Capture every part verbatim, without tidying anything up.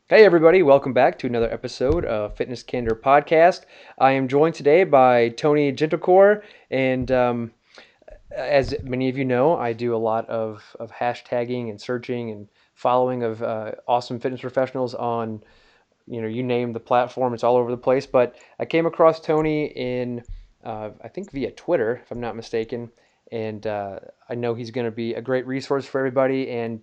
Hey, everybody, welcome back to another episode of Fitness Candor Podcast. I am joined today by Tony Gentlecore, and um, as many of you know, I do a lot of, of hashtagging and searching and following of uh, awesome fitness professionals on, you know, you name the platform, it's all over the place. But I came across Tony in, uh, I think via Twitter, if I'm not mistaken, and uh, I know he's going to be a great resource for everybody. And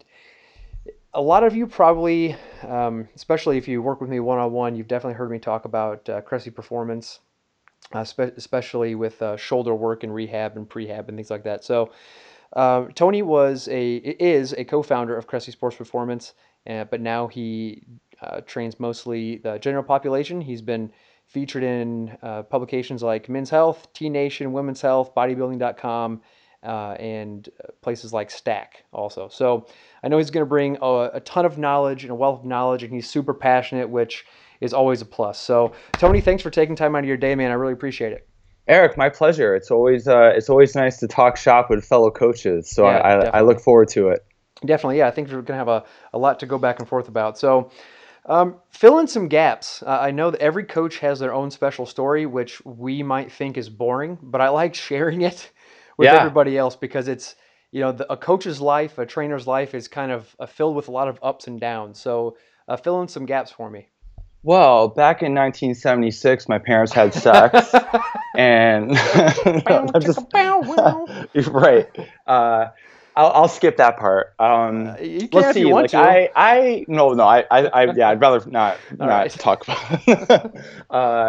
a lot of you probably, um, especially if you work with me one on one, you've definitely heard me talk about uh, Cressy Performance, uh, spe- especially with uh, shoulder work and rehab and prehab and things like that. So uh, Tony was a is a co-founder of Cressy Sports Performance, uh, but now he uh, trains mostly the general population. He's been featured in uh, publications like Men's Health, T Nation, Women's Health, Bodybuilding dot com, uh, and uh, places like Stack also. So I know he's going to bring a, a ton of knowledge and a wealth of knowledge, and he's super passionate, which is always a plus. So Tony, thanks for taking time out of your day, man. I really appreciate it. Eric, my pleasure. It's always uh, it's always nice to talk shop with fellow coaches. So Yeah, I, I, I definitely. look forward to it. Definitely, yeah. I think we're going to have a, a lot to go back and forth about. So, um, fill in some gaps. Uh, I know that every coach has their own special story, which we might think is boring, but I like sharing it with Yeah. everybody else because it's, you know, the, a coach's life, a trainer's life is kind of uh, filled with a lot of ups and downs. So, uh, fill in some gaps for me. Well, back in nineteen seventy-six, my parents had sex, and Bow, that just chicka, bow, wow. you're right. Uh, I'll, I'll skip that part. Uh, Um, you can let's if you see. want Like to. I, I no, no. I, I, I yeah. I'd rather not All not right. talk about it. uh,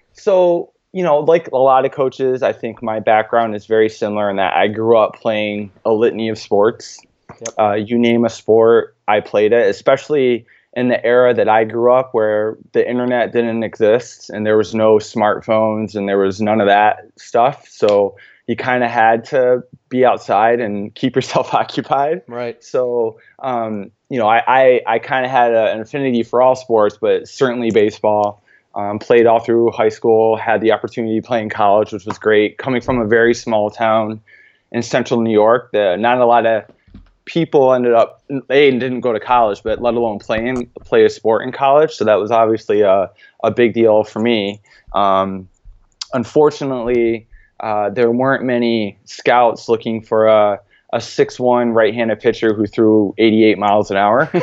So, you know, like a lot of coaches, I think my background is very similar in that I grew up playing a litany of sports. Yep. Uh, you name a sport, I played it, especially in the era that I grew up where the internet didn't exist and there was no smartphones and there was none of that stuff. So you kind of had to be outside and keep yourself occupied. Right. So, um, you know, I, I, I kind of had a, an affinity for all sports, but certainly baseball. Um, played all through high school, had the opportunity to play in college, which was great. Coming from a very small town in central New York, the, not a lot of people ended up they didn't go to college, but let alone playing play a sport in college. So that was obviously a, a big deal for me. Um, unfortunately, uh, there weren't many scouts looking for a a six one right-handed pitcher who threw eighty-eight miles an hour.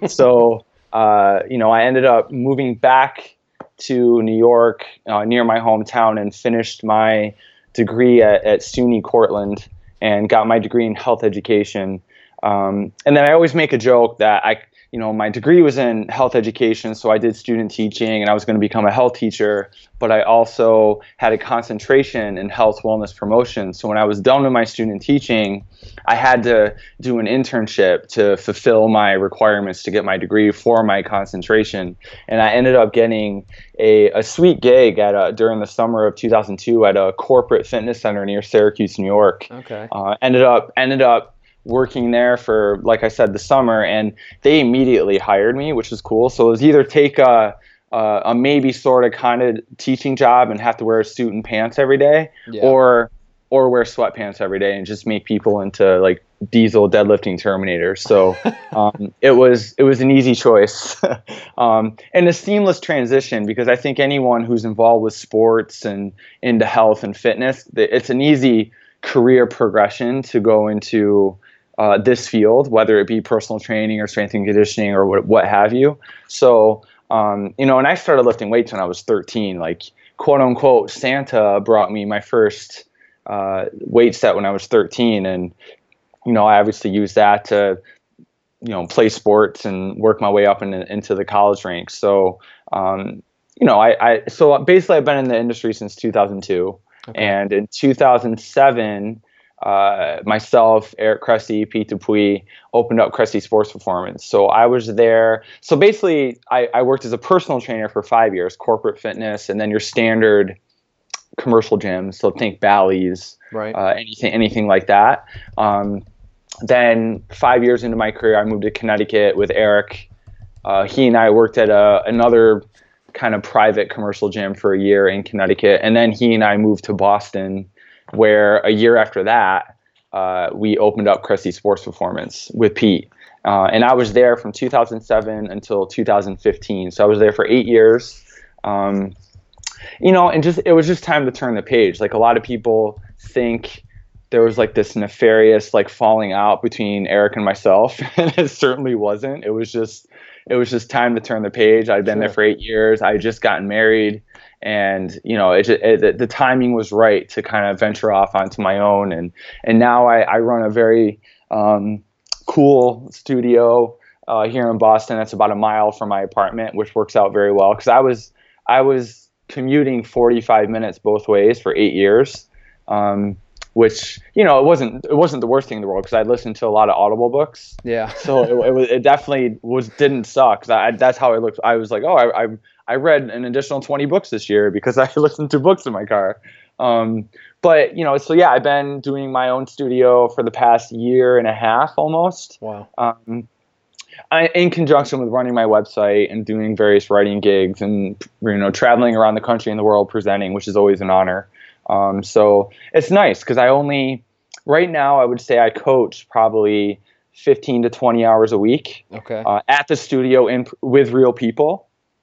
so uh, you know, I ended up moving back to New York, uh, near my hometown, and finished my degree at, at SUNY Cortland and got my degree in health education. Um, and then I always make a joke that I, you know, my degree was in health education, so I did student teaching and I was going to become a health teacher, but I also had a concentration in health wellness promotion. So when I was done with my student teaching, I had to do an internship to fulfill my requirements to get my degree for my concentration. And I ended up getting a, a sweet gig at a, during the summer of two thousand two at a corporate fitness center near Syracuse, New York. Okay. Uh, ended up ended up working there for, like I said, the summer, and they immediately hired me, which was cool. So it was either take a, a, a maybe sort of kind of teaching job and have to wear a suit and pants every day, Yeah. or or wear sweatpants every day and just make people into like diesel deadlifting terminators. So um, it was it was an easy choice um, and a seamless transition, because I think anyone who's involved with sports and into health and fitness, it's an easy career progression to go into uh, this field, whether it be personal training or strength and conditioning or what, what have you. So, um, you know, and I started lifting weights when I was thirteen, like quote unquote, Santa brought me my first uh, weight set when I was thirteen. And, you know, I obviously used that to, you know, play sports and work my way up in, into the college ranks. So, um, you know, I, I, so basically I've been in the industry since two thousand two. Okay. And in two thousand seven, uh, myself, Eric Cressy, Pete Dupuis opened up Cressy Sports Performance. So I was there. So basically, I, I worked as a personal trainer for five years, corporate fitness, and then your standard commercial gyms. So think Bally's, Right. uh, anything, anything like that. Um, then five years into my career, I moved to Connecticut with Eric. Uh, he and I worked at a, another kind of private commercial gym for a year in Connecticut. And then he and I moved to Boston, where a year after that, uh, we opened up Cressy Sports Performance with Pete. Uh, and I was there from two thousand seven until two thousand fifteen. So I was there for eight years. Um, you know, and just it was just time to turn the page. Like a lot of people think there was like this nefarious like falling out between Eric and myself, and it certainly wasn't. It was just it was just time to turn the page. I'd been Sure. there for eight years. I had just gotten married, and you know, it, it, the timing was right to kind of venture off onto my own. And and now I, I run a very um, cool studio uh, here in Boston. That's about a mile from my apartment, which works out very well because I was I was commuting forty-five minutes both ways for eight years. Um, which, you know, it wasn't it wasn't the worst thing in the world because I listened to a lot of Audible books. Yeah. So it, it was it definitely was didn't suck. 'Cause I, that's how I looked. I was like, oh, I, I I read an additional twenty books this year because I listened to books in my car. Um, but you know, so yeah, I've been doing my own studio for the past year and a half almost. Wow. Um, I, in conjunction with running my website and doing various writing gigs and you know traveling around the country and the world presenting, which is always an honor. Um, so it's nice because I only, right now, I would say I coach probably fifteen to twenty hours a week Okay. uh, at the studio in, with real people.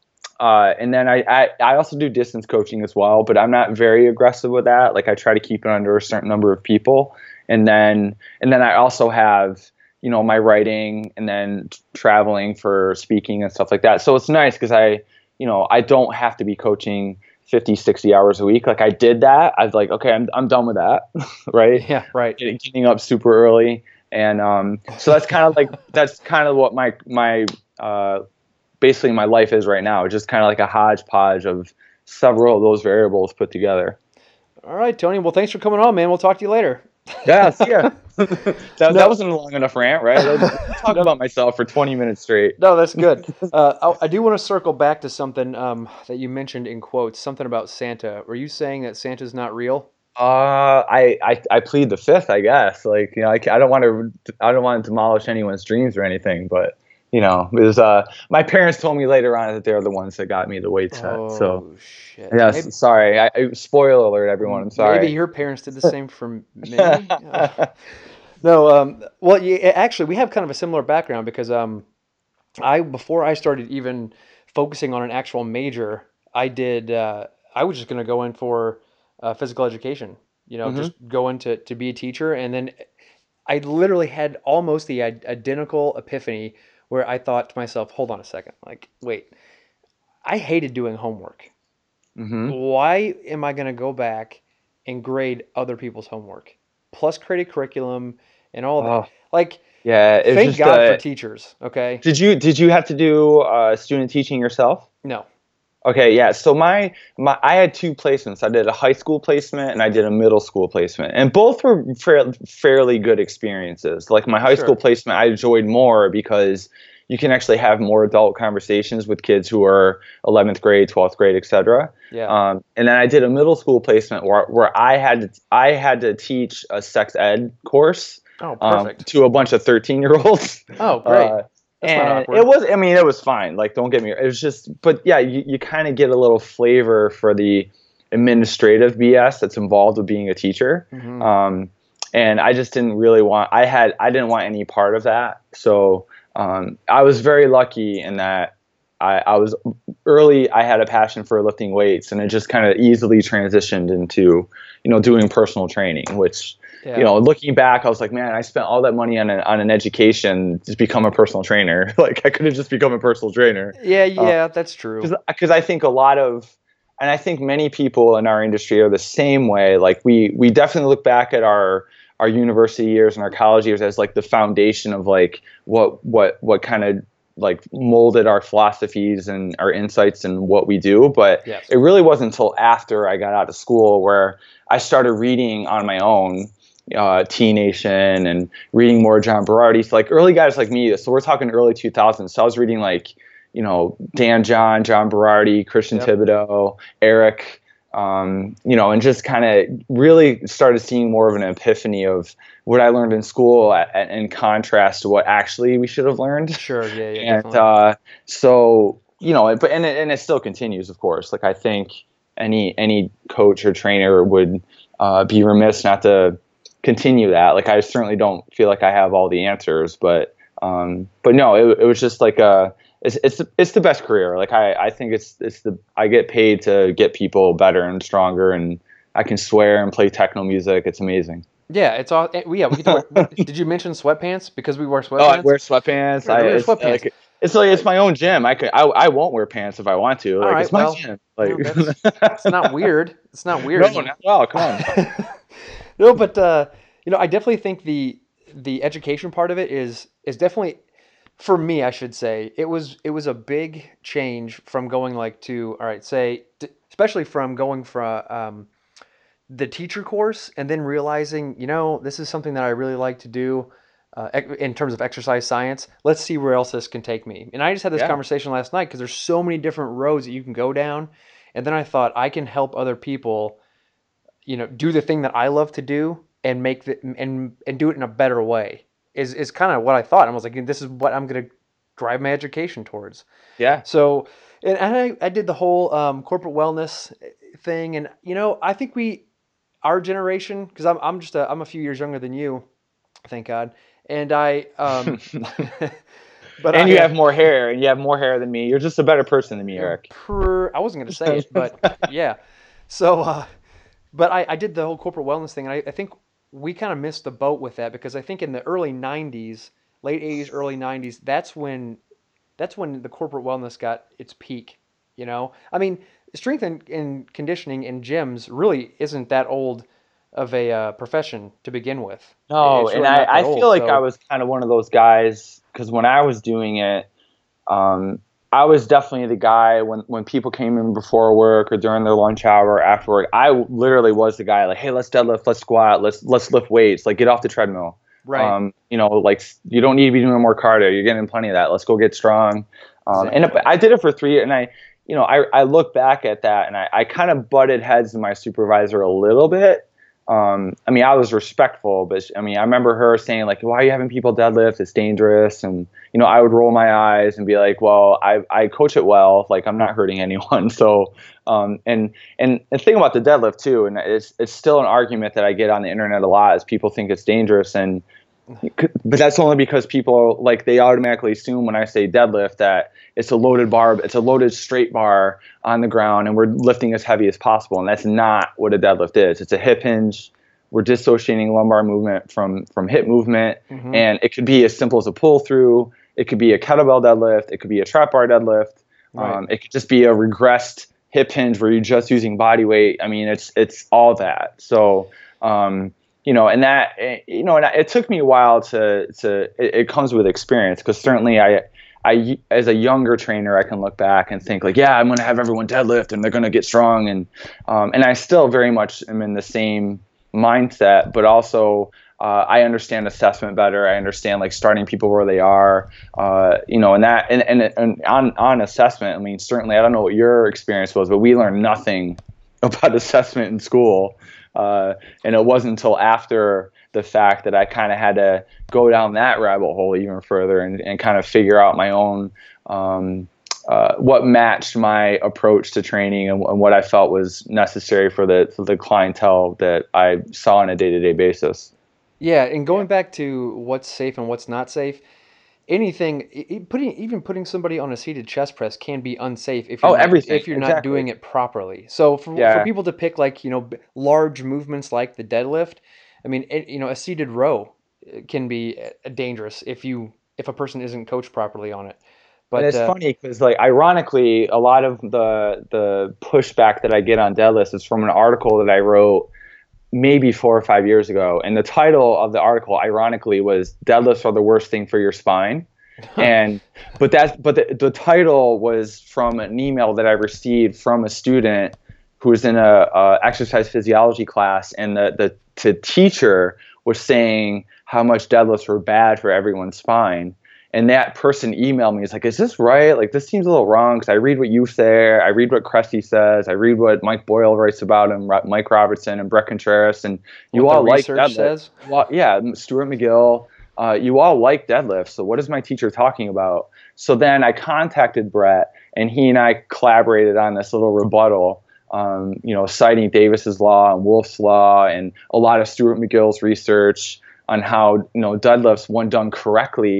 Uh, and then I, I, I also do distance coaching as well, but I'm not very aggressive with that. Like I try to keep it under a certain number of people. And then, and then I also have, you know, my writing and then t- traveling for speaking and stuff like that. So it's nice because I, you know, I don't have to be coaching fifty, sixty hours a week. Like I did that. I was like, okay, I'm I'm done with that. Right. Yeah. Right. Getting, getting up super early. And um, so that's kind of like, that's kind of what my, my, uh, basically my life is right now. It's just kind of like a hodgepodge of several of those variables put together. All right, Tony. Well, thanks for coming on, man. We'll talk to you later. Yeah. See ya. that, No. that wasn't a long enough rant, right? I talked about myself for twenty minutes straight. No, that's good. Uh, I, I do want to circle back to something um, that you mentioned in quotes, something about Santa. Were you saying that Santa's not real? Uh, I, I, I plead the fifth, I guess. Like, you know, I, I don't want to, I don't want to demolish anyone's dreams or anything, but you know, it was, uh, my parents told me later on that they're the ones that got me the weight set. Oh, so, shit. yes, Maybe, sorry. I, I, spoiler alert, everyone. I'm sorry. maybe your parents did the same for me. Uh, no, um, well, yeah, actually, we have kind of a similar background because um, I before I started even focusing on an actual major, I did. Uh, I was just going to go in for uh, physical education. You know, Mhm. just go in to, to be a teacher, and then I literally had almost the i- identical epiphany where I thought to myself, "Hold on a second, like, wait, I hated doing homework. hmm Why am I going to go back and grade other people's homework, plus create a curriculum and all that? Oh, Like, yeah. It was thank just, God uh, for teachers. Okay, did you, did you have to do, uh, student teaching yourself? no, Okay, yeah. So my, my I had two placements. I did a high school placement and I did a middle school placement, and both were fair, fairly good experiences. Like my high Sure. school placement, I enjoyed more because you can actually have more adult conversations with kids who are eleventh grade, twelfth grade, et cetera. yeah, Um, and then I did a middle school placement where where I had to I had to teach a sex ed course oh, um, perfect. to a bunch of thirteen year olds. Oh, great. Uh, That's not and awkward. it was, I mean, it was fine. Like, don't get me, it was just, but yeah, you, you kind of get a little flavor for the administrative B S that's involved with being a teacher. Mhm. Um, and I just didn't really want, I had, I didn't want any part of that. So um, I was very lucky in that I, I was early, I had a passion for lifting weights, and it just kind of easily transitioned into, you know, doing personal training, which, Yeah. you know, looking back, I was like, man, I spent all that money on, a, on an education to become a personal trainer. Like, I could have just become a personal trainer. yeah, yeah, that's true. Because I think a lot of, and I think many people in our industry are the same way. Like, we we definitely look back at our our university years and our college years as like the foundation of like what what what kind of like molded our philosophies and our insights and what we do. But Yes. it really wasn't until after I got out of school where I started reading on my own, uh, T Nation, and reading more John Berardi. So like early guys like me, so we're talking early two thousands. So I was reading like, you know, Dan John, John Berardi, Christian Yep. Thibodeau, Eric, um, you know, and just kind of really started seeing more of an epiphany of what I learned in school at, at, in contrast to what actually we should have learned. Sure, yeah, yeah, And definitely. uh, so, you know, but and it, and it still continues, of course. Like I think any any coach or trainer would uh, be remiss not to continue that. Like I certainly don't feel like I have all the answers, but Um, but no, it, it was just like a, it's it's the, it's the best career. Like I, I think it's it's the I get paid to get people better and stronger, and I can swear and play techno music. It's amazing. Yeah, it's all. eh, Yeah, we get to wear. Did you mention sweatpants? Because we wear Oh, I sweatpants. wear sweatpants. We I wear it's sweatpants. like it's like it's my own gym. I could I, I won't wear pants if I want to. Like All right, it's my well, gym. you Like know, that's it's not weird. It's not weird. no, not at all. Come on. No, but uh, you know, I definitely think the the education part of it is is definitely for me. I should say it was it was a big change from going like to all right, say d- especially from going from um, the teacher course and then realizing, you know, this is something that I really like to do uh, ec- in terms of exercise science. Let's see where else this can take me. And I just had this Yeah. conversation last night because there's so many different roads that you can go down. And then I thought I can help other people, you know, do the thing that I love to do and make the and and do it in a better way. Is is kind of what I thought. I was like, this is what I'm gonna drive my education towards. Yeah. So, and, and I, I did the whole um, corporate wellness thing, and you know, I think we, our generation, because I'm I'm just a I'm a few years younger than you, thank God, and I, um, but And I you have more hair, and you have more hair than me. You're just a better person than me, Eric. per I wasn't gonna say it, but yeah, so uh, but I I did the whole corporate wellness thing, and I, I think we kind of missed the boat with that because I think in the early nineties, late eighties, early nineties, that's when that's when the corporate wellness got its peak. You know, I mean, strength and, and conditioning in gyms really isn't that old of a uh, profession to begin with. No, It's and really I, not that I feel old. like I So was kind of one of those guys because when I was doing it, um, I was definitely the guy when, when people came in before work or during their lunch hour or after work. I literally was the guy like, hey, let's deadlift, let's squat, let's let's lift weights, like get off the treadmill. right, Um, you know, like you don't need to be doing more cardio. You're getting plenty of that. Let's go get strong. Um, and exactly. I did it for three years, and I, you know, I, I look back at that and I, I kind of butted heads with my supervisor a little bit. Um, I mean, I was respectful, but I mean, I remember her saying like, "Why are you having people deadlift? It's dangerous." And you know, I would roll my eyes and be like, "Well, I I coach it well. Like, I'm not hurting anyone." So, um, and and the thing about the deadlift too, and it's it's still an argument that I get on the internet a lot, is people think it's dangerous, and but that's only because people like they automatically assume when I say deadlift that it's a loaded bar, it's a loaded straight bar on the ground, and we're lifting as heavy as possible, and that's not what a deadlift is. It's a hip hinge. We're dissociating lumbar movement from from hip movement, Hmm. and it could be as simple as a pull through. It could be a kettlebell deadlift. It could be a trap bar deadlift. Right. Um, it could just be a regressed hip hinge where you're just using body weight. I mean, it's it's all that. So. Um, You know, and that, you know, and it took me a while to, to, it, it comes with experience, because certainly I, I, as a younger trainer, I can look back and think like, yeah, I'm going to have everyone deadlift and they're going to get strong. And, um, and I still very much am in the same mindset, but also, uh, I understand assessment better. I understand like starting people where they are, uh, you know, and that, and, and, and on, on assessment, I mean, certainly, I don't know what your experience was, but we learned nothing about assessment in school. Uh, and it wasn't until after the fact that I kind of had to go down that rabbit hole even further and, and kind of figure out my own, um, uh, what matched my approach to training and, and what I felt was necessary for the, for the clientele that I saw on a day-to-day basis. Yeah, and going back to what's safe and what's not safe, anything i- i- putting even putting somebody on a seated chest press can be unsafe if you're Oh, not everything. if you're not Exactly. doing it properly. So for for Yeah. people to pick like, you know, b- large movements like the deadlift, I mean, it, you know, a seated row uh, can be uh, dangerous if you if a person isn't coached properly on it. And But it's uh, funny because, like, ironically, a lot of the the pushback that I get on deadlifts is from an article that I wrote maybe four or five years ago. And the title of the article, ironically, was "Deadlifts are the worst thing for your spine." And but that's but the, the title was from an email that I received from a student who was in a, a exercise physiology class, and the the, the teacher was saying how much deadlifts were bad for everyone's spine. And that person emailed me. He's like, "Is this right? Like, this seems a little wrong, because I read what you say, I read what Cressy says, I read what Mike Boyle writes about him, Ro- Mike Robertson and Brett Contreras, and you what the all like research deadlift. says. Well, yeah, Stuart McGill. Uh, you all like deadlifts. So what is my teacher talking about?" So then I contacted Brett, and he and I collaborated on this little rebuttal, um, you know, citing Davis's law and Wolff's law and a lot of Stuart McGill's research on how, you know, deadlifts, when done correctly,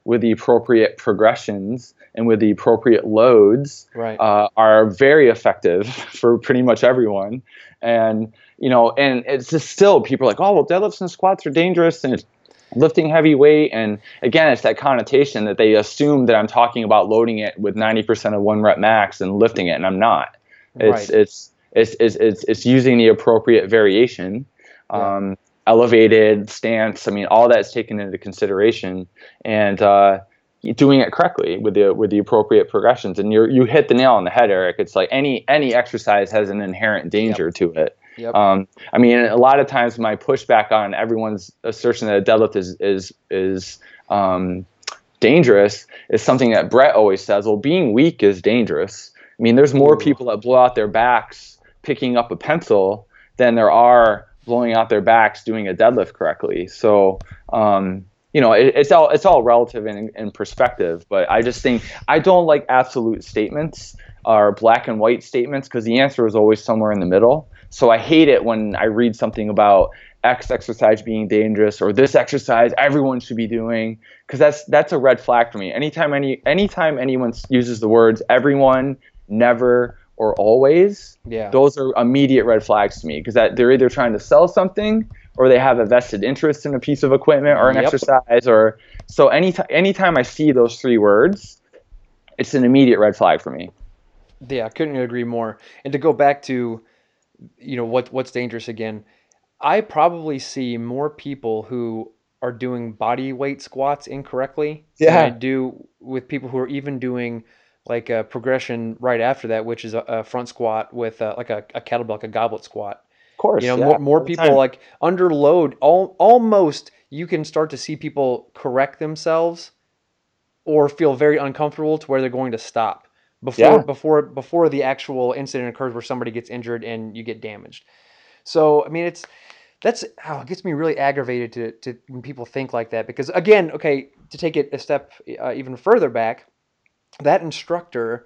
with the appropriate progressions and with the appropriate loads Right. uh, are very effective for pretty much everyone. And, you know, and it's just still people are like, oh, well, deadlifts and squats are dangerous and it's lifting heavy weight. And again, it's that connotation that they assume that I'm talking about loading it with ninety percent of one rep max and lifting it, and I'm not. It's, Right. it's, it's, it's, it's, it's using the appropriate variation. Yeah. Um, elevated stance. I mean, all that's taken into consideration, and uh, doing it correctly with the with the appropriate progressions. And you you hit the nail on the head, Eric. It's like any any exercise has an inherent danger Yep. to it. Yep. Um, I mean, a lot of times my pushback on everyone's assertion that a deadlift is is is um, dangerous is something that Brett always says. Well, being weak is dangerous. I mean, there's more Ooh. people that blow out their backs picking up a pencil than there are blowing out their backs doing a deadlift correctly. So, um, you know, it, it's all it's all relative in, in perspective. But I just think I don't like absolute statements or black and white statements because the answer is always somewhere in the middle. So I hate it when I read something about X exercise being dangerous or this exercise everyone should be doing, because that's that's a red flag for me. Anytime any anytime anyone uses the words everyone, never, or always, Yeah. those are immediate red flags to me, because that they're either trying to sell something or they have a vested interest in a piece of equipment or an Yep. exercise. Or so any anytime I see those three words, it's an immediate red flag for me. Yeah, I couldn't agree more. And to go back to, you know, what what's dangerous again, I probably see more people who are doing body weight squats incorrectly than I Yeah. do with people who are even doing like a progression right after that, which is a, a front squat with uh like a, a kettlebell, like a goblet squat. Of course, You know, yeah, more more all the people time. like under load, all, almost you can start to see people correct themselves or feel very uncomfortable to where they're going to stop before Yeah. before before the actual incident occurs where somebody gets injured and you get damaged. So I mean, it's that's how it gets me really aggravated to to when people think like that, because again, okay, to take it a step uh, even further back, that instructor,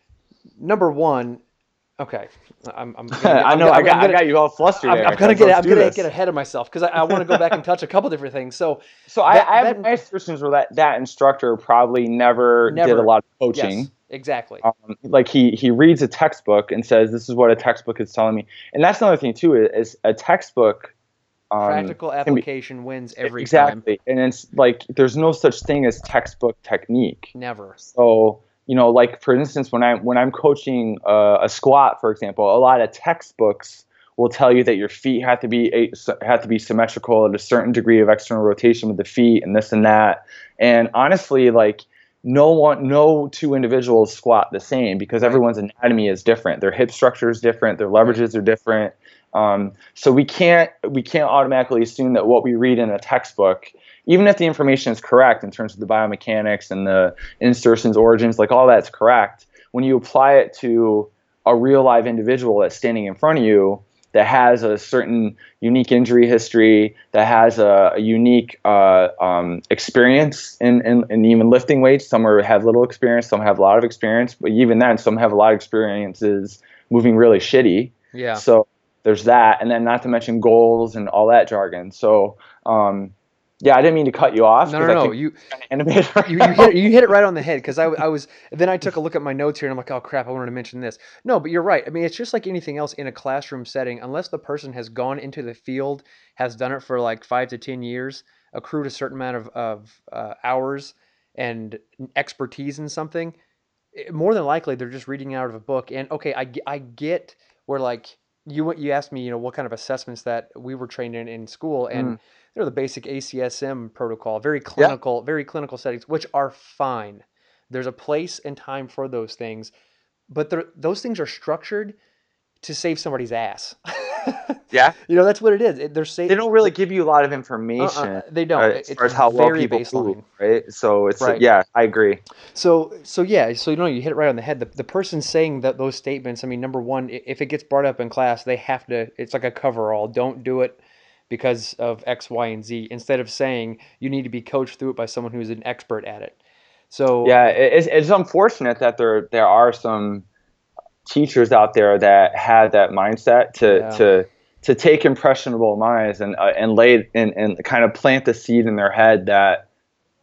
number one, okay, I'm I'm gonna get, I I'm, know gonna- I I'm, got I'm I gonna got you all flustered, I'm, I'm Eric. gonna Let's, get let's I'm do gonna this. get ahead of myself because I, I want to go back and touch a couple different things. So So I, that, I have that my assertions where that, that instructor probably never, did a never, lot of coaching. yes, exactly, Um, like he he reads a textbook and says, "This is what a textbook is telling me." And that's another thing too, is a textbook um, practical can be application wins every time. exactly, and it's like there's no such thing as textbook technique. Never. So you know, like for instance, when I'm when I'm coaching uh, a squat, for example, a lot of textbooks will tell you that your feet have to be a, have to be symmetrical at a certain degree of external rotation with the feet and this and that. And honestly, like no one, no two individuals squat the same, because Right. everyone's anatomy is different. Their hip structure is different. Their leverages are different. Um, so we can't we can't automatically assume that what we read in a textbook, even if the information is correct in terms of the biomechanics and the insertions, origins, like all that's correct, when you apply it to a real live individual that's standing in front of you that has a certain unique injury history, that has a, a unique uh, um, experience in, in, in even lifting weights. Some are, have little experience, some have a lot of experience, but even then, some have a lot of experiences moving really shitty. Yeah. So there's that, and then not to mention goals and all that jargon. So um, yeah, I didn't mean to cut you off. No, 'cause no, I no. think You you're kinda animated right you, you now. hit it, you hit it right on the head, because I, I was then I took a look at my notes here and I'm like, oh crap, I wanted to mention this. No, but you're right. I mean, it's just like anything else in a classroom setting. Unless the person has gone into the field, has done it for like five to ten years, accrued a certain amount of of uh, hours and expertise in something, eh, more than likely they're just reading out of a book. And okay, I, ge- I get where like you you asked me, you know, what kind of assessments that we were trained in in school, and Mm. they're the basic A C S M protocol, very Yeah. clinical, very clinical settings, which are fine. There's a place and time for those things, but they're- those things are structured to save somebody's ass. Yeah. You know, that's what it is. It- They're sa- They don't really give you a lot of uh-uh, information they uh, don't. as It- far It's as how well very people move, baseline. right? So it's uh, Right. yeah, I agree. So, so yeah, so you know, you hit it right on the head. The, the person saying that those statements, I mean, number one, i- if it gets brought up in class, they have to, it's like a coverall. Don't do it because of X, Y, and Z, instead of saying you need to be coached through it by someone who's an expert at it. So, Yeah, it- it's it's unfortunate that there there are some teachers out there that had that mindset to Yeah. to to take impressionable minds and uh, and lay and and kind of plant the seed in their head that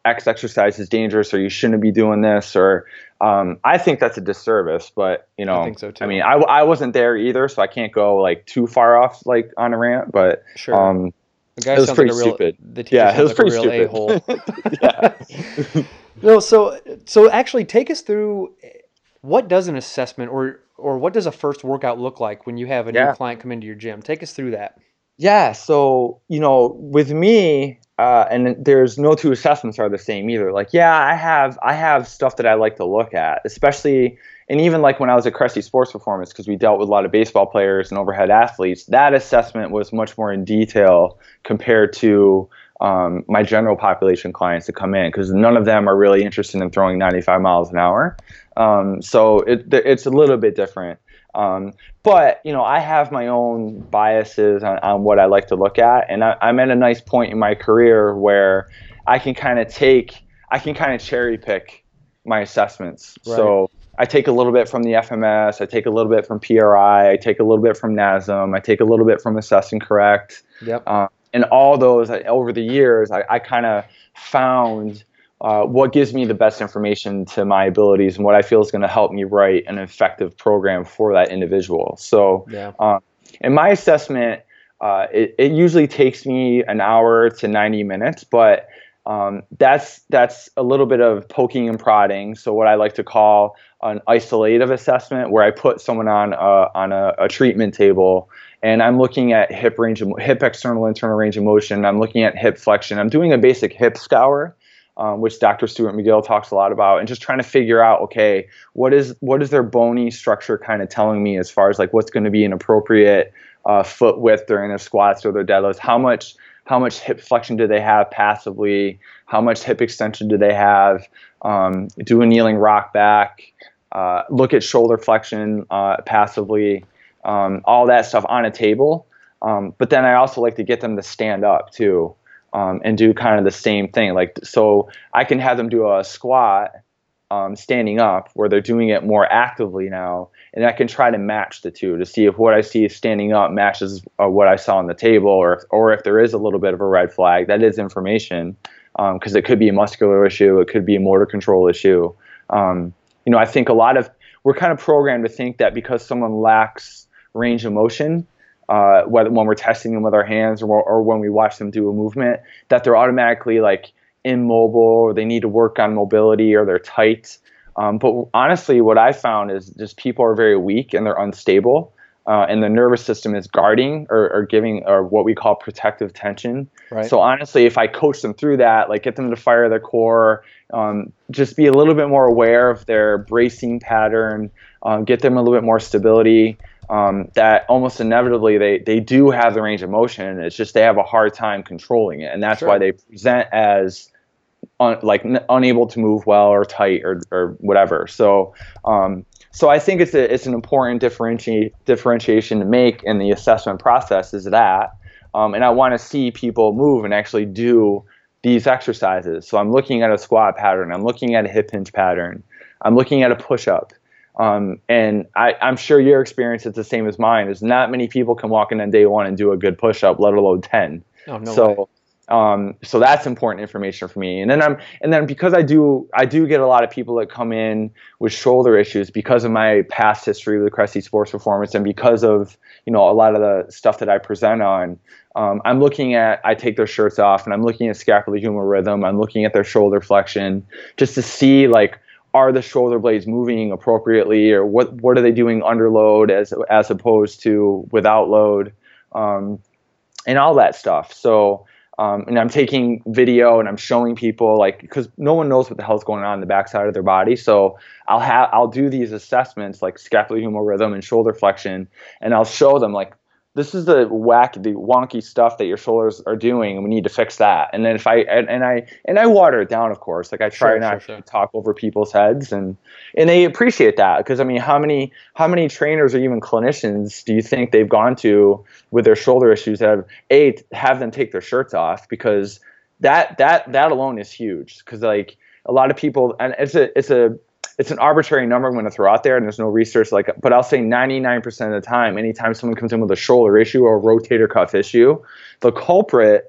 X exercise is dangerous or you shouldn't be doing this, or um, I think that's a disservice. But you know, I think so too. I mean, I, I wasn't there either, so I can't go like too far off like on a rant. But Sure. um, The guy it was sounds pretty like a real, stupid. the teacher Yeah, it sounds was like a pretty real stupid. a-hole. Yeah. No, so so actually take us through what does an assessment or or what does a first workout look like when you have a new Yeah. client come into your gym? Take us through that. Yeah, so you know, with me, uh, and there's no two assessments are the same either. Like, yeah, I have I have stuff that I like to look at, especially, and even like when I was at Cressy Sports Performance, because we dealt with a lot of baseball players and overhead athletes. That assessment was much more in detail compared to um, my general population clients that come in, because none of them are really interested in throwing ninety-five miles an hour. Um, so it, it's a little bit different. Um, but, you know, I have my own biases on, on what I like to look at. And I, I'm at a nice point in my career where I can kind of take, I can kind of cherry pick my assessments. Right. So I take a little bit from the F M S, I take a little bit from P R I, I take a little bit from NASM, I take a little bit from Assess and Correct. Yep. Um, and all those, I, over the years, I, I kind of found Uh, what gives me the best information to my abilities and what I feel is going to help me write an effective program for that individual. So, Yeah. um, in my assessment, uh, it, it usually takes me an hour to ninety minutes, but um, that's that's a little bit of poking and prodding. So, what I like to call an isolative assessment, where I put someone on a, on a, a treatment table, and I'm looking at hip range, of, hip external internal range of motion. I'm looking at hip flexion. I'm doing a basic hip scour. Um, which Doctor Stuart McGill talks a lot about, and just trying to figure out, okay, what is what is their bony structure kind of telling me as far as like what's going to be an appropriate uh, foot width during their squats or their deadlifts? How much how much hip flexion do they have passively? How much hip extension do they have? Um, do a kneeling rock back. Uh, look at shoulder flexion uh, passively. Um, all that stuff on a table. Um, but then I also like to get them to stand up too. Um, and do kind of the same thing. Like, so I can have them do a squat um, standing up where they're doing it more actively now, and I can try to match the two to see if what I see standing up matches uh, what I saw on the table, or or if there is a little bit of a red flag. That is information, because um, it could be a muscular issue, it could be a motor control issue. Um, you know, I think a lot of we're kind of programmed to think that because someone lacks range of motion, Uh, whether when we're testing them with our hands or, or when we watch them do a movement, that they're automatically like immobile, or they need to work on mobility, or they're tight. Um, but honestly, what I found is just people are very weak and they're unstable, uh, and the nervous system is guarding or, or giving or what we call protective tension. Right. So honestly, if I coach them through that, like get them to fire their core, um, just be a little bit more aware of their bracing pattern, um, get them a little bit more stability. Um, that almost inevitably they, they do have the range of motion. It's just they have a hard time controlling it, and that's Sure. why they present as un, like n- unable to move well or tight or, or whatever. So um, so I think it's a, it's an important differenti- differentiation to make in the assessment process is that, um, and I want to see people move and actually do these exercises. So I'm looking at a squat pattern. I'm looking at a hip hinge pattern. I'm looking at a push-up. Um, and I, I'm sure your experience is the same as mine. Is not many people can walk in on day one and do a good push-up, let alone ten. Oh, no so, way. um, so that's important information for me. And then I'm, and then because I do, I do get a lot of people that come in with shoulder issues because of my past history with Cressy Sports Performance, and because of you know a lot of the stuff that I present on. Um, I'm looking at, I take their shirts off, and I'm looking at scapulohumeral rhythm. I'm looking at their shoulder flexion, just to see like, are the shoulder blades moving appropriately, or what what are they doing under load as as opposed to without load, um, and all that stuff. So, um, and I'm taking video and I'm showing people, like, because no one knows what the hell's going on in the backside of their body. So I'll have I'll do these assessments like scapulohumeral rhythm and shoulder flexion, and I'll show them like, this is the whack, the wonky stuff that your shoulders are doing, and we need to fix that. And then if I and, and I and I water it down, of course. Like I try Sure, not sure, sure. to talk over people's heads, and and they appreciate that, because I mean, how many how many trainers or even clinicians do you think they've gone to with their shoulder issues that have a have them take their shirts off? Because that that that alone is huge. Because like a lot of people, and it's a it's a it's an arbitrary number I'm going to throw out there, and there's no research like, but I'll say ninety-nine percent of the time, anytime someone comes in with a shoulder issue or a rotator cuff issue, the culprit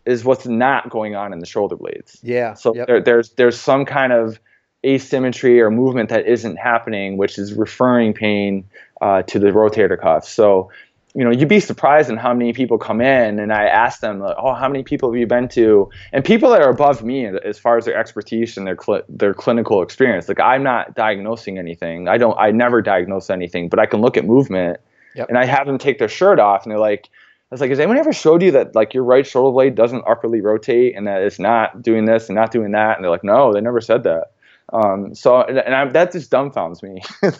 is what's not going on in the shoulder blades. Yeah. So Yep. there, there's there's some kind of asymmetry or movement that isn't happening, which is referring pain uh, to the rotator cuff. So, you know, you'd be surprised in how many people come in, and I ask them, like, oh, how many people have you been to? And people that are above me as far as their expertise and their cl- their clinical experience. Like, I'm not diagnosing anything. I don't. I never diagnose anything, but I can look at movement, Yep. and I have them take their shirt off, and they're like, I was like, has anyone ever showed you that like your right shoulder blade doesn't upperly rotate and that it's not doing this and not doing that? And they're like, no, they never said that. Um, so, and, and I, that just dumbfounds me.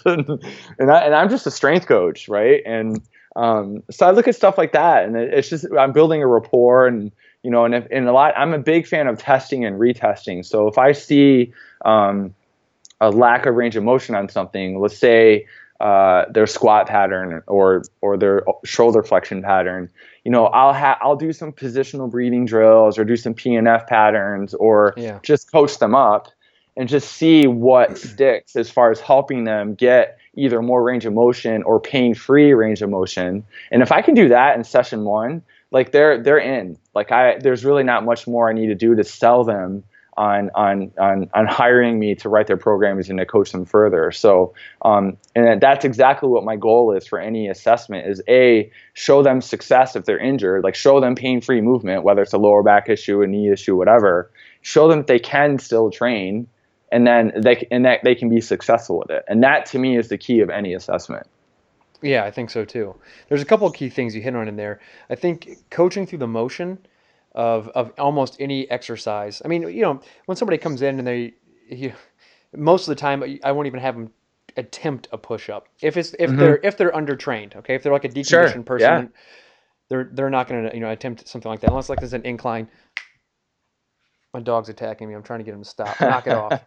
and, I, and I'm just a strength coach, right? And um, so I look at stuff like that, and it, it's just I'm building a rapport, and you know, and if, and a lot. I'm a big fan of testing and retesting. So if I see um, a lack of range of motion on something, let's say uh, their squat pattern or or their shoulder flexion pattern, you know, I'll ha- I'll do some positional breathing drills or do some P N F patterns or Yeah. just coach them up and just see what sticks as far as helping them get either more range of motion or pain-free range of motion. And if I can do that in session one, like they're they're in. Like I, there's really not much more I need to do to sell them on on on on hiring me to write their programs and to coach them further. So, um, and that's exactly what my goal is for any assessment: is a show them success if they're injured, like show them pain-free movement, whether it's a lower back issue, a knee issue, whatever. Show them that they can still train. And then they and that they can be successful with it, and that to me is the key of any assessment. Yeah, I think so too. There's a couple of key things you hit on in there. I think coaching through the motion of of almost any exercise. I mean, you know, when somebody comes in and they, you, most of the time, I won't even have them attempt a push up if it's if Mm-hmm. they're if they're undertrained. Okay, if they're like a deconditioned Sure. person, Yeah. they're they're not going to you know attempt something like that unless like there's an incline. My dog's attacking me. I'm trying to get him to stop. Knock it off.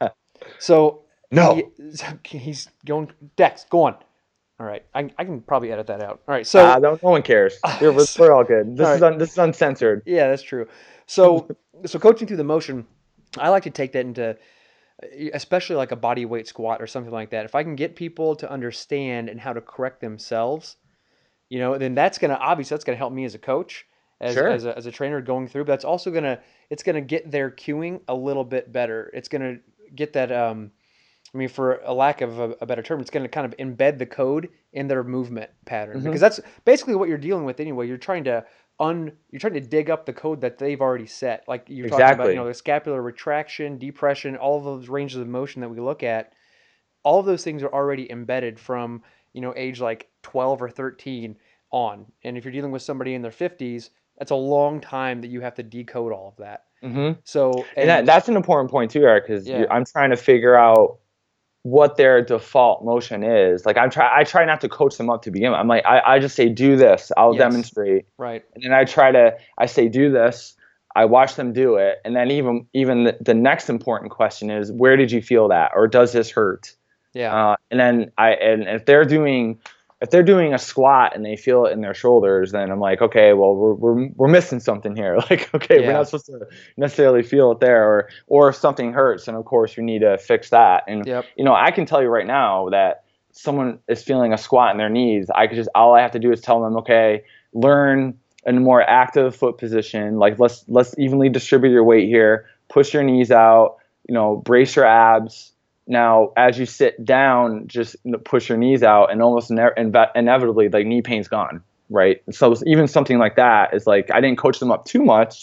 So No. he, he's going. Dex, go on. All right, I, I can probably edit that out. All right, so Uh, no, no one cares. We're, we're, we're all good. This All is right. un, this is uncensored. Yeah, that's true. So so coaching through the motion, I like to take that into, especially like a body weight squat or something like that. If I can get people to understand and how to correct themselves, you know, then that's gonna obviously that's gonna help me as a coach, as Sure. as a, as a trainer going through. But that's also gonna it's gonna get their cueing a little bit better. It's gonna get that. Um, I mean, for a lack of a, a better term, it's going to kind of embed the code in their movement pattern Mm-hmm. because that's basically what you're dealing with anyway. You're trying to un, you're trying to dig up the code that they've already set. Like you're talking about, Exactly. you know, the scapular retraction, depression, all of those ranges of motion that we look at. All of those things are already embedded from, you know, age like twelve or thirteen on. And if you're dealing with somebody in their fifties, that's a long time that you have to decode all of that. Mm-hmm. So, And that, and that's an important point too, Eric, because yeah, I'm trying to figure out what their default motion is. Like I'm try I try not to coach them up to begin with. I'm like I, I just say do this, I'll yes, demonstrate. right, And then I try to I say do this, I watch them do it, and then even even the, the next important question is where did you feel that, or does this hurt? yeah, Uh, and then I and if they're doing if they're doing a squat and they feel it in their shoulders, then I'm like, okay, well we're we're we're missing something here. Like, okay, Yeah. we're not supposed to necessarily feel it there, or or if something hurts, and of course you need to fix that. And yep, you know, I can tell you right now that someone is feeling a squat in their knees. I could just all I have to do is tell them, okay, learn a more active foot position. Like let's let's evenly distribute your weight here. Push your knees out. You know, brace your abs. Now, as you sit down, just push your knees out, and almost ne- inve- inevitably, like knee pain's gone, right? So even something like that is like I didn't coach them up too much,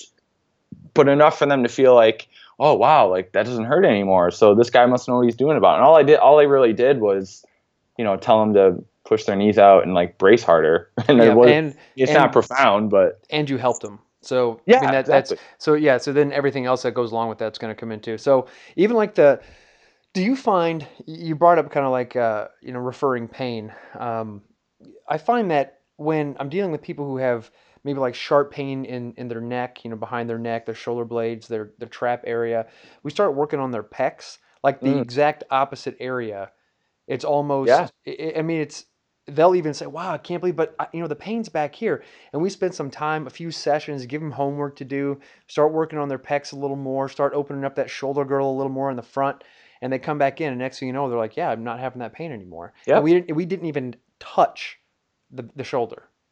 but enough for them to feel like, oh wow, like that doesn't hurt anymore. So this guy must know what he's doing about it. And all I did, all I really did was, you know, tell them to push their knees out and like brace harder. and yeah, it was, and it's and not profound, but and you helped them. So yeah, I mean that exactly. that's so yeah. So then everything else that goes along with that's going to come into. So even like the, do you find you brought up kind of like uh, you know referring pain? Um, I find that when I'm dealing with people who have maybe like sharp pain in in their neck, you know, behind their neck, their shoulder blades, their their trap area, we start working on their pecs, like the Mm, exact opposite area. It's yeah. almost, I I mean, it's, they'll even say, wow, I can't believe, but I- you know, the pain's back here. And we spend some time, a few sessions, give them homework to do, start working on their pecs a little more, start opening up that shoulder girdle a little more in the front. And they come back in, and next thing you know, they're like, yeah, I'm not having that pain anymore. And Yep. we didn't, we didn't even touch the, the shoulder.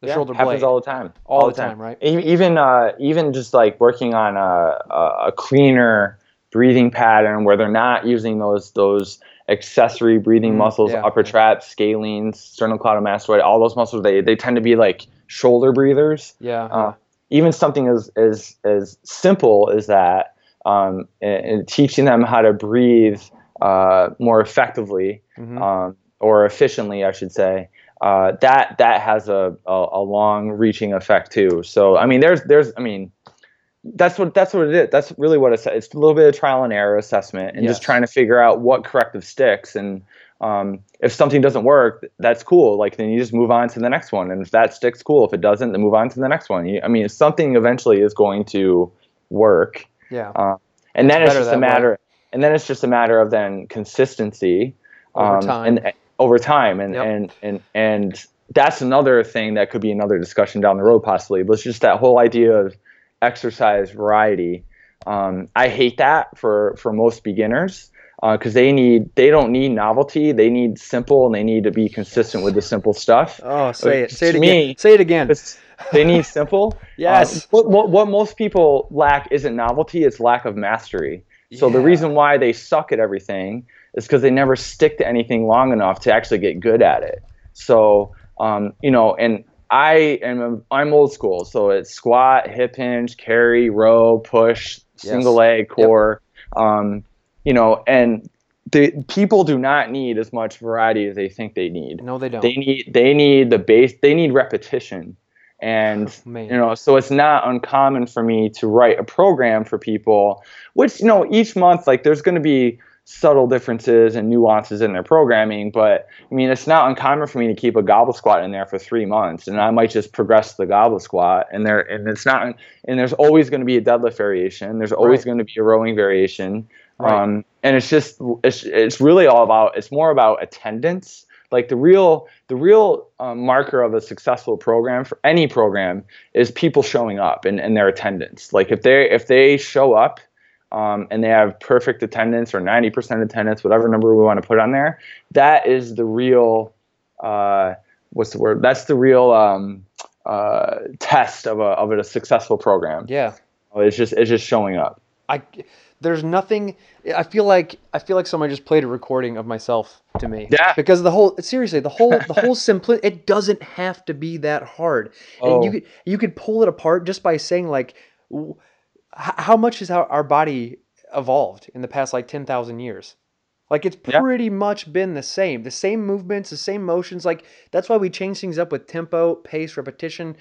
The Yeah, shoulder happens blade. all the time. All, all the time, time, right? Even uh, even just like working on a, a cleaner breathing pattern where they're not using those those accessory breathing mm, muscles, yeah, upper yeah. traps, scalenes, sternocleidomastoid, all those muscles, they they tend to be like shoulder breathers. Yeah. Uh, yeah. Even something as as as simple as that, um, and, and teaching them how to breathe uh, more effectively, mm-hmm. um, or efficiently, I should say. Uh, that that has a, a, a long-reaching effect too. So I mean, there's there's I mean, that's what that's what it is. That's really what it's. It's a little bit of trial and error assessment, and yes. just trying to figure out what corrective sticks. And um, if something doesn't work, that's cool. Like then you just move on to the next one. And if that sticks, cool. If it doesn't, then move on to the next one. You, I mean, something eventually is going to work. Yeah. Uh, and it's then it's just a matter. Way. And then it's just a matter of then consistency over um, time. And, over time and, yep. and and and that's another thing that could be another discussion down the road possibly, but it's just that whole idea of exercise variety. um, I hate that for for most beginners because uh, they need they don't need novelty, they need simple, and they need to be consistent with the simple stuff. Oh, say it say it to again me, say it again they need simple. Yes. uh, what, what, what most people lack isn't novelty, it's lack of mastery. So yeah. the reason why they suck at everything is because they never stick to anything long enough to actually get good at it. So, um, you know, and I am I'm old school. So it's squat, hip hinge, carry, row, push, single yes. leg, core. Yep. Um, you know, and the people do not need as much variety as they think they need. No, they don't. They need they need the base. They need repetition. And, oh, you know, so it's not uncommon for me to write a program for people, which, you know, each month, like there's going to be subtle differences and nuances in their programming. But I mean, it's not uncommon for me to keep a goblet squat in there for three months and I might just progress the goblet squat and there, and it's not, and there's always going to be a deadlift variation. There's always right. going to be a rowing variation. Right. Um, and it's just, it's, it's really all about, it's more about attendance. Like the real, the real um, marker of a successful program for any program is people showing up and, and their attendance. Like if they if they show up um, and they have perfect attendance or ninety percent attendance, whatever number we want to put on there, that is the real, uh, what's the word? That's the real um, uh, test of a of a successful program. Yeah, it's just it's just showing up. I. There's nothing. I feel like I feel like somebody just played a recording of myself to me. Yeah. Because the whole seriously the whole the whole simpli it doesn't have to be that hard. Oh. And you could you could pull it apart just by saying like, w- how much has our, our body evolved in the past like ten thousand years? Like it's pretty yeah. much been the same. The same movements, the same motions. Like that's why we change things up with tempo, pace, repetition.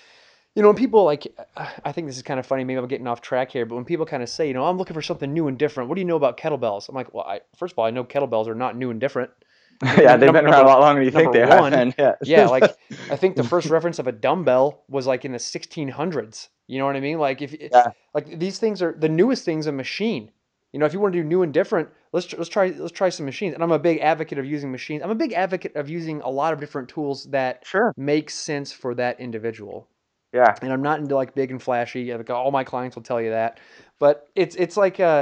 You know, when people like, I think this is kind of funny, maybe I'm getting off track here, but when people kind of say, you know, I'm looking for something new and different, what do you know about kettlebells? I'm like, well, I, first of all, I know kettlebells are not new and different. yeah, they've been around a lot longer than you think they one, have. Yeah. yeah, like I think the first reference of a dumbbell was like in the sixteen hundreds. You know what I mean? Like if yeah. like these things are the newest thing's a machine. You know, if you want to do new and different, let's let's try let's try some machines. And I'm a big advocate of using machines. I'm a big advocate of using a lot of different tools that sure. make sense for that individual. Yeah. And I'm not into like big and flashy. Like all my clients will tell you that. But it's it's like a,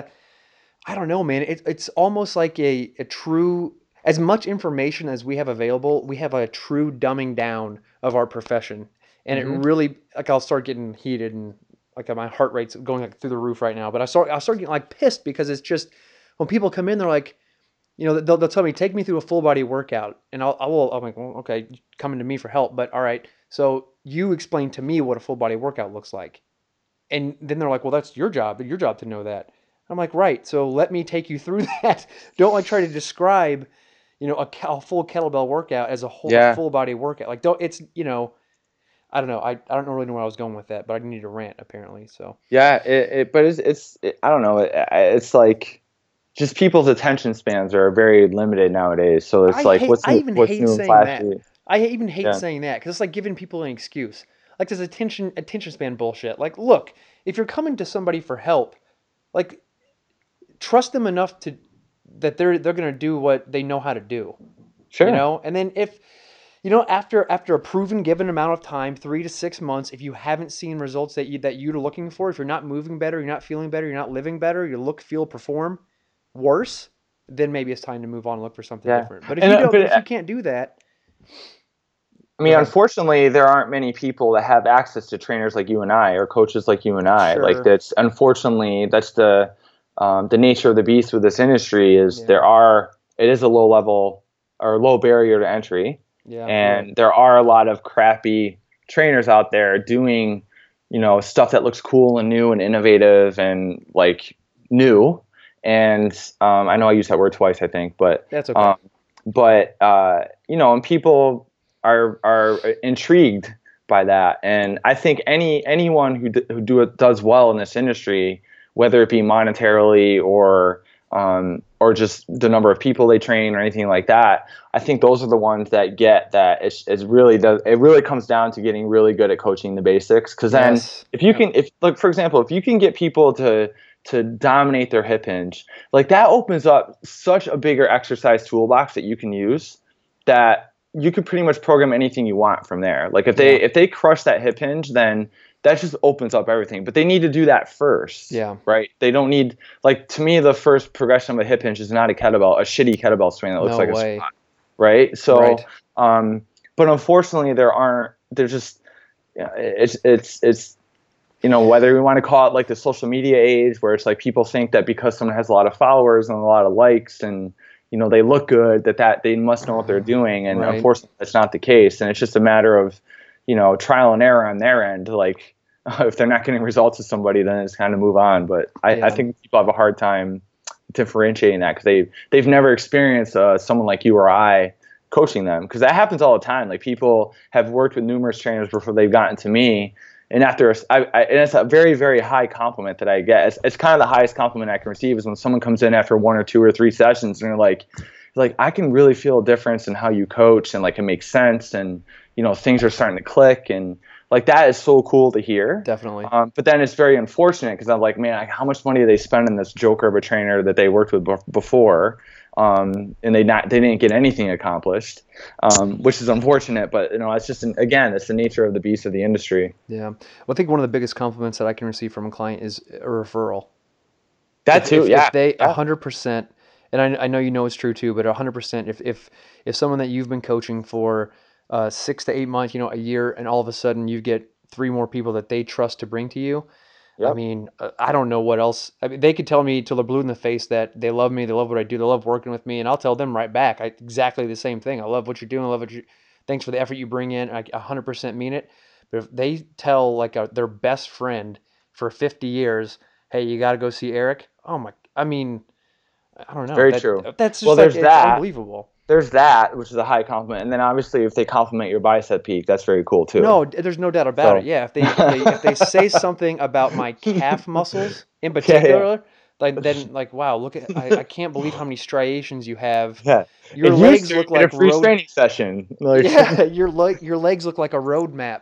I don't know, man. It, it's almost like a, a true, as much information as we have available, we have a true dumbing down of our profession. And mm-hmm. it really, like I'll start getting heated and like my heart rate's going like through the roof right now. But I start, I start getting like pissed because it's just, when people come in, they're like, you know, they'll, they'll tell me, take me through a full body workout. And I'll, I will, I'm like, well, okay, coming to me for help. But all right, so you explain to me what a full body workout looks like. And then they're like, well, that's your job, your job to know that. I'm like, right. So let me take you through that. Don't like try to describe, you know, a, a full kettlebell workout as a whole yeah. a full body workout. Like, don't, it's, you know, I don't know. I, I don't really know where I was going with that, but I need to rant apparently. So yeah, it, it but it's, it's, it, I don't know. It, it's like, just people's attention spans are very limited nowadays. So it's I like, hate, what's, I even what's hate new and saying flashy? that. I even hate yeah. saying that because it's like giving people an excuse. Like this attention attention span bullshit. Like, look, if you're coming to somebody for help, like trust them enough to that they're they're gonna do what they know how to do. Sure. You know, and then if you know after after a proven given amount of time, three to six months, if you haven't seen results that you that you're looking for, if you're not moving better, you're not feeling better, you're not living better, you look, feel, perform worse, then maybe it's time to move on and look for something yeah. different. But if and, you don't, but if you can't do that. I mean, unfortunately, there aren't many people that have access to trainers like you and I, or coaches like you and I. Sure. Like that's unfortunately that's the um, the nature of the beast with this industry is Yeah. there are it is a low level or low barrier to entry, Yeah, and right. there are a lot of crappy trainers out there doing, you know, stuff that looks cool and new and innovative and like new. And um, I know I used that word twice, I think, but That's okay. um, but uh, you know, and people are are intrigued by that. And I think any anyone who d- who do it does well in this industry, whether it be monetarily or um, or just the number of people they train or anything like that, I think those are the ones that get that it's, it's really does it really comes down to getting really good at coaching the basics. Because then Yes. if you Yep. can, if like for example, if you can get people to to dominate their hip hinge, like that opens up such a bigger exercise toolbox that you can use that you could pretty much program anything you want from there. Like if they Yeah. if they crush that hip hinge, then that just opens up everything. But they need to do that first. Yeah. Right? They don't need like to me the first progression of a hip hinge is not a kettlebell, a shitty kettlebell swing that looks No like way. a squat. Right? So Right. um but unfortunately there aren't there's just yeah, it's it's it's you know, whether we want to call it like the social media age where it's like people think that because someone has a lot of followers and a lot of likes and you know they look good that that they must know what they're doing, and Right. unfortunately that's not the case, and it's just a matter of you know trial and error on their end. Like if they're not getting results with somebody, then it's kind of move on. But I, Yeah. I think people have a hard time differentiating that because they they've never experienced uh, someone like you or I coaching them, because that happens all the time. Like people have worked with numerous trainers before they've gotten to me, and after a, I, I, and it's a very very high compliment that I get. It's, it's kind of the highest compliment I can receive is when someone comes in after one or two or three sessions and they're like, like I can really feel a difference in how you coach, and like it makes sense, and you know things are starting to click, and like that is so cool to hear. Definitely. Um, but then it's very unfortunate because I'm like, man, like, how much money do they spend on this joker of a trainer that they worked with b- before, um, and they not they didn't get anything accomplished, um, which is unfortunate. But you know, it's just an, again, it's the nature of the beast of the industry. Yeah. Well, I think one of the biggest compliments that I can receive from a client is a referral. That If too, if, yeah, if they a yeah, hundred percent, and I, I know you know it's true too, but a hundred percent, if if if someone that you've been coaching for uh, six to eight months, you know, a year, and all of a sudden you get three more people that they trust to bring to you. I yep, mean, uh, I don't know what else. I mean, they could tell me till they're blue in the face that they love me, they love what I do, they love working with me, and I'll tell them right back I, exactly the same thing. I love what you're doing. I love what you. Thanks for the effort you bring in. I a hundred percent mean it. But if they tell like a, their best friend for fifty years, hey, you got to go see Eric. Oh my, I mean, I don't know. very true. That that's Well, just like there's it's that. unbelievable. There's that, which is a high compliment, and then obviously if they compliment your bicep peak, that's very cool too. No, there's no doubt about it. So, Yeah, if they if they if they say something about my calf muscles in yeah, yeah. particular, like then like wow, look at I, I can't believe how many striations you have. Yeah, Your it used legs to look in a like free road. training session. Like, Yeah, your leg your legs look like a road map.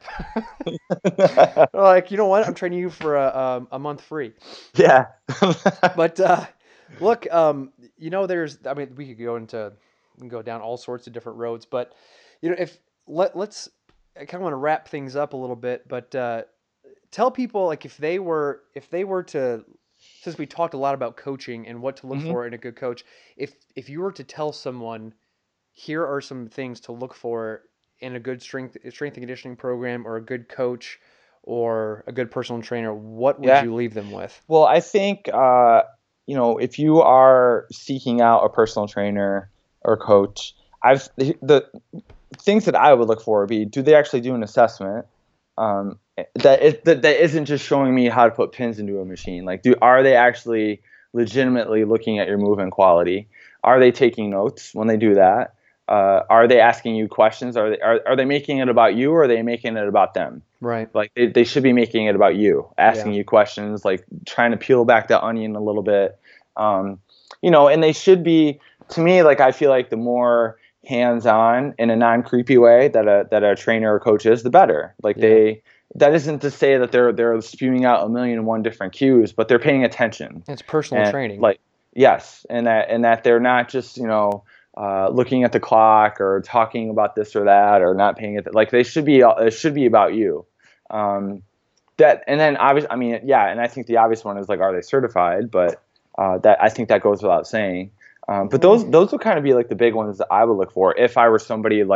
Like you know what? I'm training you for a um, a month free. yeah, But uh, look, um, you know, there's. I mean, we could go into, we can go down all sorts of different roads. But you know, if let let's, I kind of want to wrap things up a little bit. But uh, tell people like if they were if they were to, since we talked a lot about coaching and what to look hmm for in a good coach, if if you were to tell someone, here are some things to look for in a good strength strength and conditioning program or a good coach or a good personal trainer, what would yeah. you leave them with? Well, I think uh, you know if you are seeking out a personal trainer or coach, I've the, the things that I would look for would be: do they actually do an assessment? Um, that is that, that isn't just showing me how to put pins into a machine. Like, do are they actually legitimately looking at your movement quality? Are they taking notes when they do that? Uh, are they asking you questions? Are they are, are they making it about you, or are they making it about them? Right. Like they, they should be making it about you, asking Yeah. you questions, like trying to peel back the onion a little bit. Um, you know, and they should be, to me, like I feel like the more hands-on in a non-creepy way that a that a trainer or coach is, the better. Like Yeah. they that isn't to say that they're they're spewing out a million and one different cues, but they're paying attention. It's personal And training. like yes, and that and that they're not just, you know, uh, looking at the clock or talking about this or that or not paying it. Like they should be it should be about you. Um, that and then obviously, I mean, yeah, and I think the obvious one is like, are they certified? But uh, that I think that goes without saying. Um, but those those would kind of be like the big ones that I would look for if I were somebody like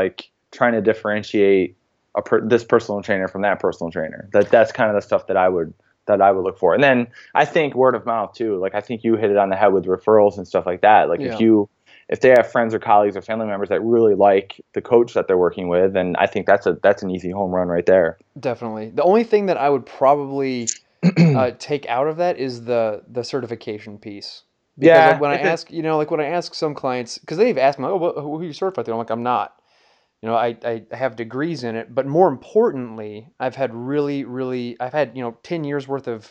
trying to differentiate a per, this personal trainer from that personal trainer. That that's kind of the stuff that I would that I would look for. And then I think word of mouth too. Like I think you hit it on the head with referrals and stuff like that. Like if Yeah. you if they have friends or colleagues or family members that really like the coach that they're working with, then I think that's a that's an easy home run right there. Definitely. The only thing that I would probably uh, take out of that is the the certification piece. Because like, Yeah, when I if it, ask, you know, like when I ask some clients, because they've asked me, like, oh, what, who are you certified through? I'm like, I'm not. You know, I, I have degrees in it, but more importantly, I've had really, really, I've had, you know, ten years worth of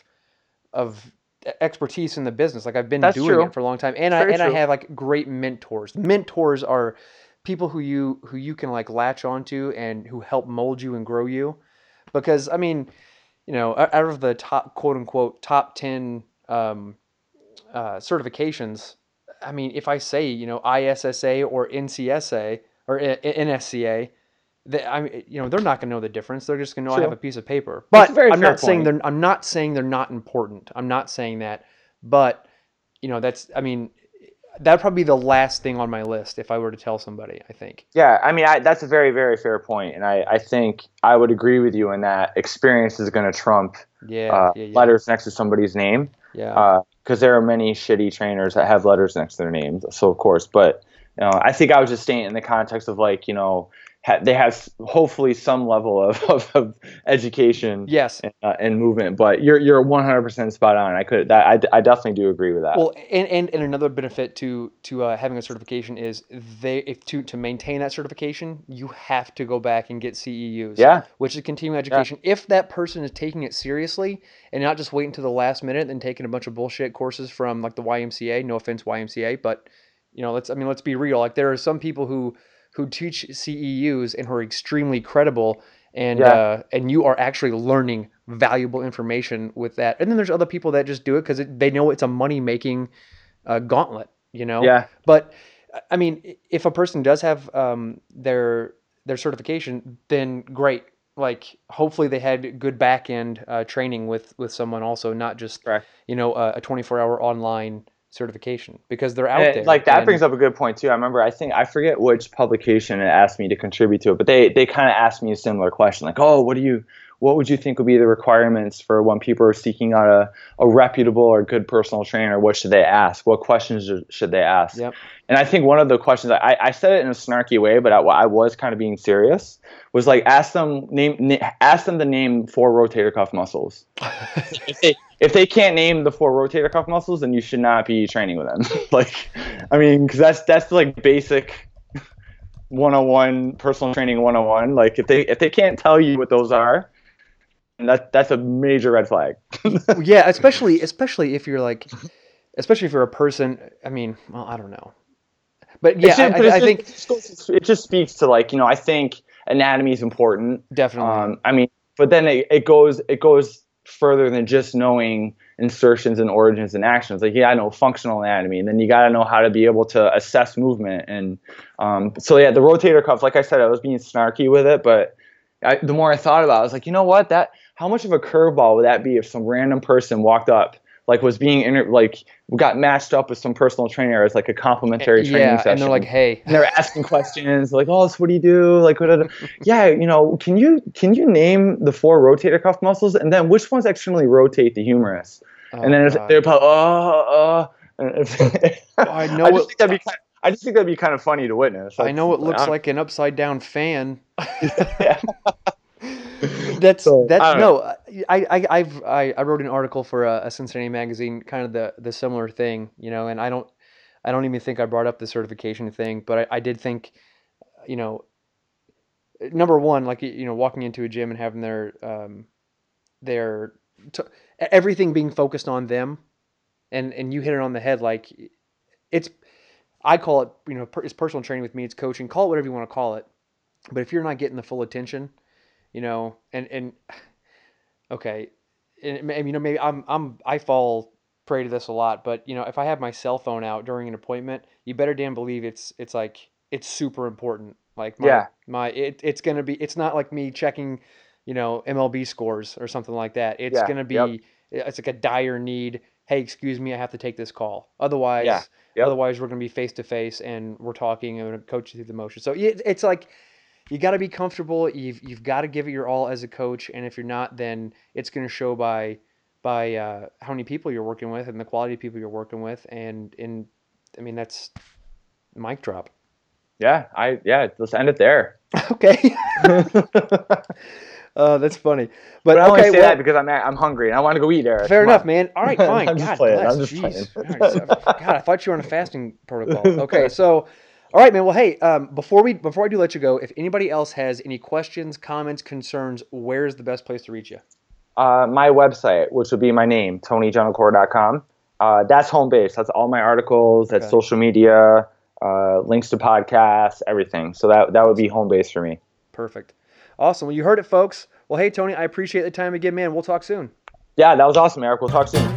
of e- expertise in the business. Like I've been that's doing it true. for a long time, and It's I very and I true. have like great mentors. Mentors are people who you who you can like latch onto and who help mold you and grow you. Because I mean, you know, out out of the top quote unquote top ten um, uh, certifications, I mean, if I say, you know, I S S A or N C S A or N S C A, they, I mean, you know, they're not going to know the difference. They're just going to know I have a True. piece of paper. That's a But very I'm fair not saying point. they're I'm not saying they're not important. I'm not saying that. But, you know, that's I mean, that'd probably be the last thing on my list if I were to tell somebody, I think. Yeah, I mean, I, that's a very, very fair point, and I, I think I would agree with you in that experience is going to trump Yeah, uh, yeah, yeah. letters next to somebody's name, Yeah. because there are many shitty trainers that have letters next to their names. So of course, but you know, I think I was just saying it in the context of like you know ha- they have s- hopefully some level of, of, of education Yes. and, uh, and movement. But you're you're one hundred percent spot on. I could that I, I definitely do agree with that. Well, and, and, and another benefit to to uh, having a certification is they if to to maintain that certification, you have to go back and get C E Us, Yeah, which is continuing yeah, education. If that person is taking it seriously and not just waiting to the last minute and taking a bunch of bullshit courses from like the Y M C A, no offense Y M C A, but you know, let's I mean, let's be real. Like there are some people who who teach C E Us and who are extremely credible and yeah, uh, and you are actually learning valuable information with that. And then there's other people that just do it because they know it's a money making uh, gauntlet, you know. yeah. But I mean, if a person does have um, their their certification, then great. Like hopefully they had good back end uh, training with with someone also, not just Correct. you know a, a twenty-four hour online certification because they're And out it, there like that and brings up a good point too. I remember I think I forget which publication it asked me to contribute to it, but they they kind of asked me a similar question, like, oh, what do you what would you think would be the requirements for when people are seeking out a, a reputable or good personal trainer? What should they ask? What questions should they ask? yep. And I think one of the questions I, I said it in a snarky way, but I, I was kind of being serious. Was like ask them name, na- ask them to name four rotator cuff muscles. If they if they can't name the four rotator cuff muscles, then you should not be training with them. Like, I mean, because that's that's like basic one oh one personal training one oh one. Like, if they if they can't tell you what those are, that that's a major red flag. Yeah, especially especially if you're like especially if you're a person. I mean, well, I don't know, but It's yeah, I just, but I, it's I just, it think just goes, it just speaks to like you know I think anatomy is important. definitely. Um, I mean, but then it, it goes it goes further than just knowing insertions and origins and actions. Like you gotta know functional anatomy, and then you gotta know how to be able to assess movement. And um, so yeah, the rotator cuff. Like I said, I was being snarky with it, but I, the more I thought about it, I was like, you know what? That how much of a curveball would that be if some random person walked up, like was being inter- like got matched up with some personal trainer as like a Eh, complimentary training Yeah, and they're session, like, and hey, they're asking questions like, "Oh, so what do you do?" Like, what? Are yeah, you know, can you can you name the four rotator cuff muscles, and then which ones externally rotate the humerus? And oh then if god, they're about, oh, uh, and if- I I know just it. think that'd be kind. I just think that'd be kind of funny to witness. I That's know it looks I like an upside down fan. don't, yeah. That's So I that don't know. no, I I I've I, I wrote an article for a, a Cincinnati magazine, kind of the the similar thing, you know, and I don't I don't even think I brought up the certification thing, but I, I did think, you know, number one, like you know, walking into a gym and having their um their t- everything being focused on them, and and you hit it on the head, like it's I call it, you know, per, it's personal training with me, it's coaching, call it whatever you want to call it, but if you're not getting the full attention, you know, and and okay, and, and you know maybe I'm I'm I fall prey to this a lot, but you know if I have my cell phone out during an appointment, you better damn believe it's it's like it's super important. Like my Yeah. my it, it's gonna be it's not like me checking, you know, M L B scores or something like that. It's Yeah. gonna Yep. be it's like a dire need. Hey, excuse me, I have to take this call. Yeah. Otherwise, Yep. otherwise we're gonna be face to face and we're talking and I'm gonna coach you through the motion. So it, it's like you got to be comfortable. You've you've got to give it your all as a coach, and if you're not, then it's going to show by by uh, how many people you're working with and the quality of people you're working with. And in, I mean, that's mic drop. Yeah, I yeah. Let's end it there. Okay. Uh, that's funny, but, But I okay. only say Well, that because I'm I'm hungry and I want to go eat, Eric. fair Come enough, on. man. All right, fine. I'm just God playing. bless. I'm just Jeez. playing. All right, so- God, I thought you were on a fasting protocol. Okay, so, all right, man. Well, hey, um, before we before I do let you go, if anybody else has any questions, comments, concerns, where's the best place to reach you? Uh, my website, which would be my name, tony gentilcore dot com. Uh, that's home base. That's all my articles. That's Okay. social media, uh, links to podcasts, everything. So that that would be home base for me. Perfect. Awesome. Well, you heard it, folks. Well, hey, Tony, I appreciate the time again, man. We'll talk soon. Yeah, that was awesome, Eric. We'll talk soon.